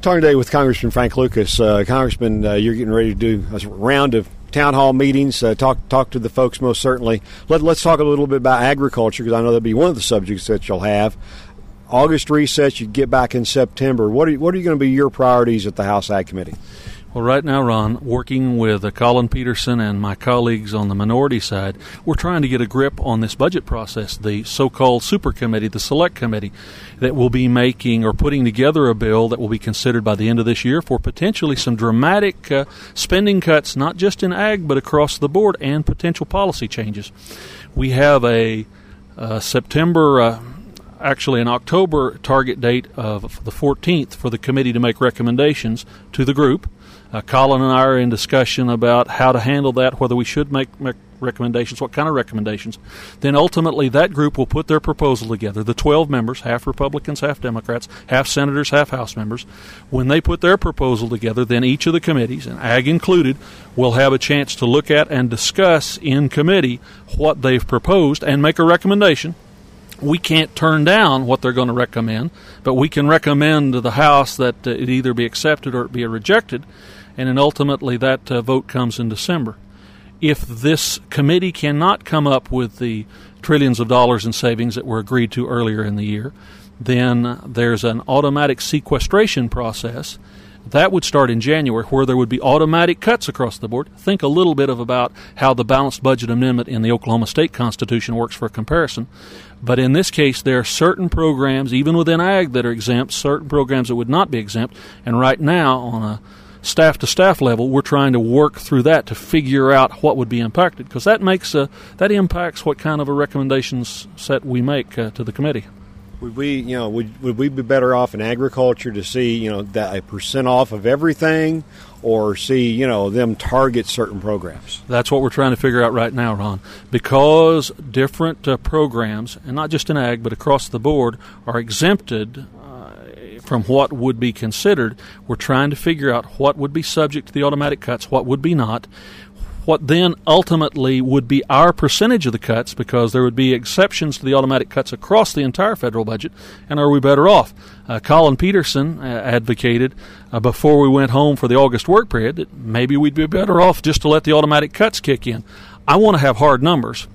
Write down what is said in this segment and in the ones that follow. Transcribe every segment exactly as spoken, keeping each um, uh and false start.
talking today with Congressman Frank Lucas. Uh, Congressman, uh, you're getting ready to do a round of town hall meetings, uh, talk talk to the folks most certainly. Let, let's talk a little bit about agriculture, because I know that'll be one of the subjects that you'll have. August recess, you get back in September. What are, what are you going to be your priorities at the House Ag Committee? Well, right now, Ron, working with uh, Colin Peterson and my colleagues on the minority side, we're trying to get a grip on this budget process, the so-called super committee, the select committee, that will be making or putting together a bill that will be considered by the end of this year for potentially some dramatic uh, spending cuts, not just in ag, but across the board, and potential policy changes. We have a uh, September... Uh, actually an October target date of the fourteenth for the committee to make recommendations to the group. Uh, Colin and I are in discussion about how to handle that, whether we should make, make recommendations, what kind of recommendations. Then ultimately that group will put their proposal together, the twelve members, half Republicans, half Democrats, half senators, half House members. When they put their proposal together, then each of the committees, and ag included, will have a chance to look at and discuss in committee what they've proposed and make a recommendation. We can't turn down what they're going to recommend, but we can recommend to the House that uh, it either be accepted or it be rejected, and then ultimately that uh, vote comes in December. If this committee cannot come up with the trillions of dollars in savings that were agreed to earlier in the year, then there's an automatic sequestration process. That would start in January, where there would be automatic cuts across the board. Think a little bit of about how the balanced budget amendment in the Oklahoma State Constitution works for comparison. But in this case, there are certain programs, even within ag, that are exempt, certain programs that would not be exempt. And right now, on a staff-to-staff level, we're trying to work through that to figure out what would be impacted, because that makes a, that impacts what kind of a recommendations set we make uh, to the committee. Would we, you know, would would we be better off in agriculture to see, you know, that a percent off of everything, or see, you know, them target certain programs? That's what we're trying to figure out right now, Ron. Because different uh, programs, and not just in ag, but across the board, are exempted uh, from what would be considered. We're trying to figure out what would be subject to the automatic cuts, what would be not. What then ultimately would be our percentage of the cuts, because there would be exceptions to the automatic cuts across the entire federal budget, and are we better off? Uh, Colin Peterson uh, advocated uh, before we went home for the August work period that maybe we'd be better off just to let the automatic cuts kick in. I want to have hard numbers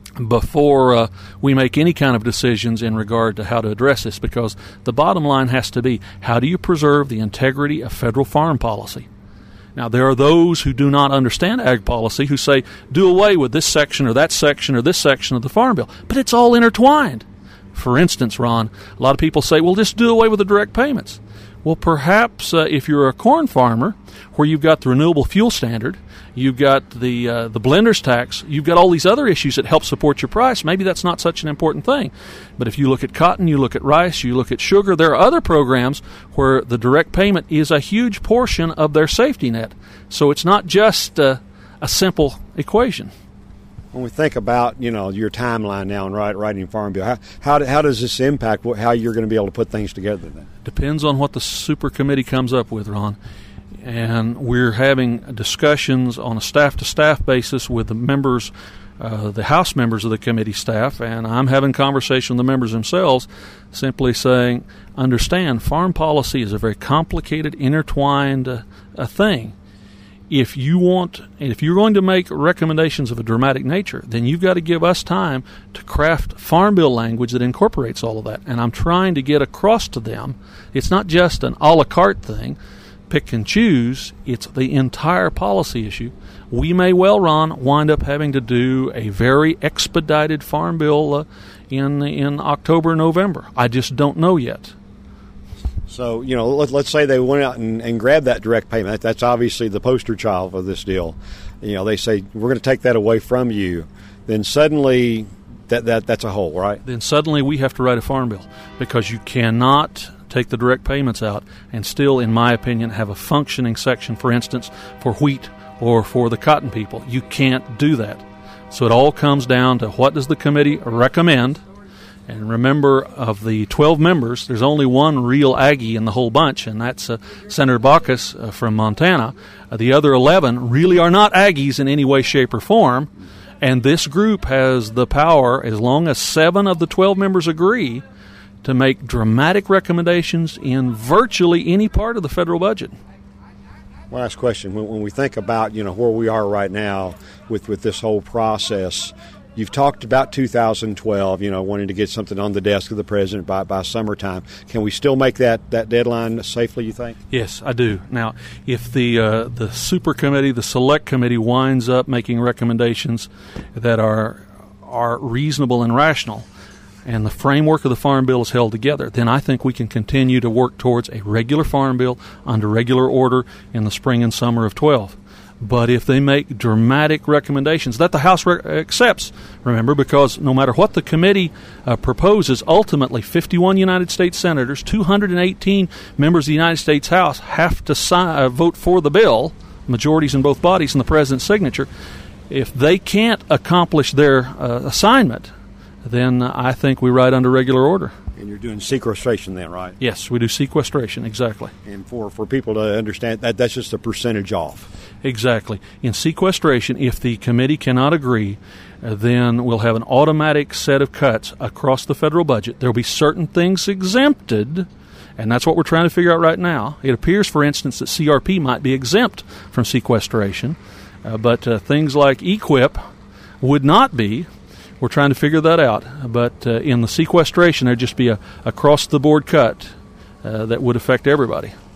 before uh, we make any kind of decisions in regard to how to address this, because the bottom line has to be, how do you preserve the integrity of federal farm policy? Now, there are those who do not understand ag policy who say, do away with this section or that section or this section of the Farm Bill. But it's all intertwined. For instance, Ron, a lot of people say, well, just do away with the direct payments. Well, perhaps uh, if you're a corn farmer where you've got the renewable fuel standard, you've got the uh, the blender's tax, you've got all these other issues that help support your price, maybe that's not such an important thing. But if you look at cotton, you look at rice, you look at sugar, there are other programs where the direct payment is a huge portion of their safety net. So it's not just uh, a simple equation. When we think about, you know, your timeline now and write, writing Farm Bill, how how, how does this impact what, how you're going to be able to put things together then? Depends on what the super committee comes up with, Ron. And we're having discussions on a staff-to-staff basis with the members, uh, the House members of the committee staff, and I'm having conversation with the members themselves, simply saying, understand, farm policy is a very complicated, intertwined uh, a thing. If you want, if you're going to make recommendations of a dramatic nature, then you've got to give us time to craft Farm Bill language that incorporates all of that. And I'm trying to get across to them, it's not just an a la carte thing, pick and choose, it's the entire policy issue. We may well, Ron, wind up having to do a very expedited Farm Bill uh, in in October, November. I just don't know yet. So, you know, let, let's say they went out and, and grabbed that direct payment. That, that's obviously the poster child of this deal. You know, they say, we're going to take that away from you. Then suddenly, that, that that's a hole, right? Then suddenly we have to write a Farm Bill, because you cannot take the direct payments out and still, in my opinion, have a functioning section, for instance, for wheat or for the cotton people. You can't do that. So it all comes down to, what does the committee recommend? And remember, of the twelve members, there's only one real Aggie in the whole bunch, and that's uh, Senator Baucus uh, from Montana. Uh, the other eleven really are not Aggies in any way, shape, or form. And this group has the power, as long as seven of the twelve members agree, to make dramatic recommendations in virtually any part of the federal budget. One last question. When, when we think about, you know, where we are right now with, with this whole process, you've talked about two thousand twelve, you know, wanting to get something on the desk of the president by, by summertime. Can we still make that, that deadline safely, you think? Yes, I do. Now, if the uh, the super committee, the select committee, winds up making recommendations that are are reasonable and rational, and the framework of the Farm Bill is held together, then I think we can continue to work towards a regular Farm Bill under regular order in the spring and summer of twelve. But if they make dramatic recommendations that the House re- accepts, remember, because no matter what the committee uh, proposes, ultimately fifty-one United States senators, two hundred eighteen members of the United States House have to si- uh, vote for the bill, majorities in both bodies, and the president's signature. If they can't accomplish their uh, assignment, then I think we ride under regular order. And you're doing sequestration then, right? Yes, we do sequestration, exactly. And for, for people to understand, that that's just a percentage off. Exactly. In sequestration, if the committee cannot agree, uh, then we'll have an automatic set of cuts across the federal budget. There will be certain things exempted, and that's what we're trying to figure out right now. It appears, for instance, that C R P might be exempt from sequestration, uh, but uh, things like E Q I P would not be. We're trying to figure that out. But uh, in the sequestration, there'd just be a across-the-board cut uh, that would affect everybody.